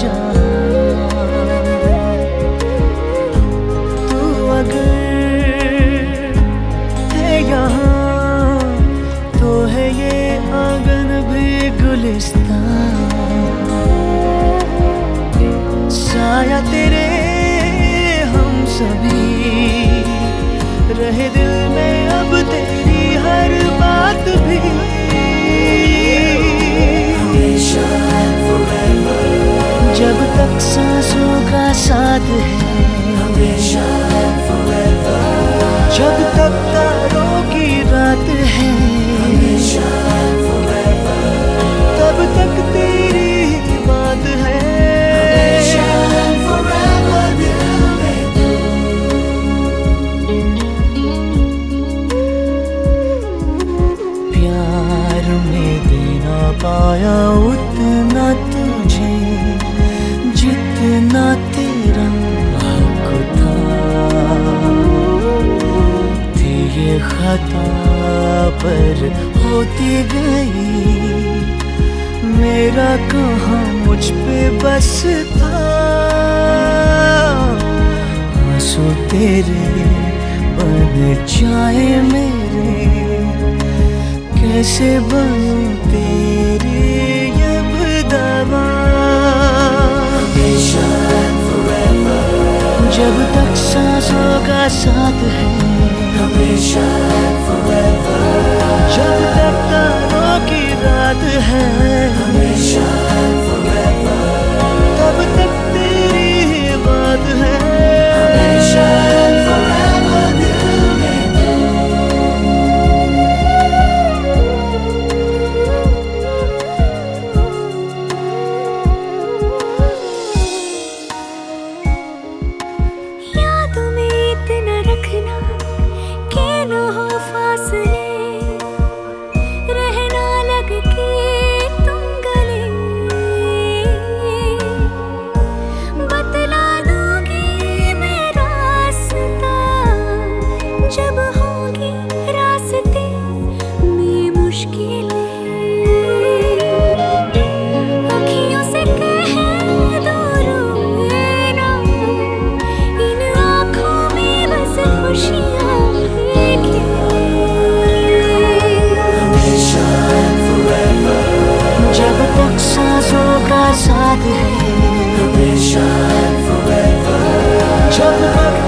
जहां। तू अगर है यहाँ तो है ये आंगन भी गुलिस्तान। साया तेरे हम सभी रहे दिल में अब तेरी हर बात भी। जब तक सांसों का साथ है, जब तक तारों की रात है, तब तक तेरी ही बात है। प्यार में देना पाया उतना तुझे जितना तेरा हक था। थी ये खता पर होती गई, मेरा कहाँ मुझ पे बस था। आंसू तेरे बन जाए मेरे, कैसे बनूं तेरी अब दवा। जब तक सांसों का साथ है, जब तक तारों की रात है, तब तक तेरी ही बात है। साथ है, जब तक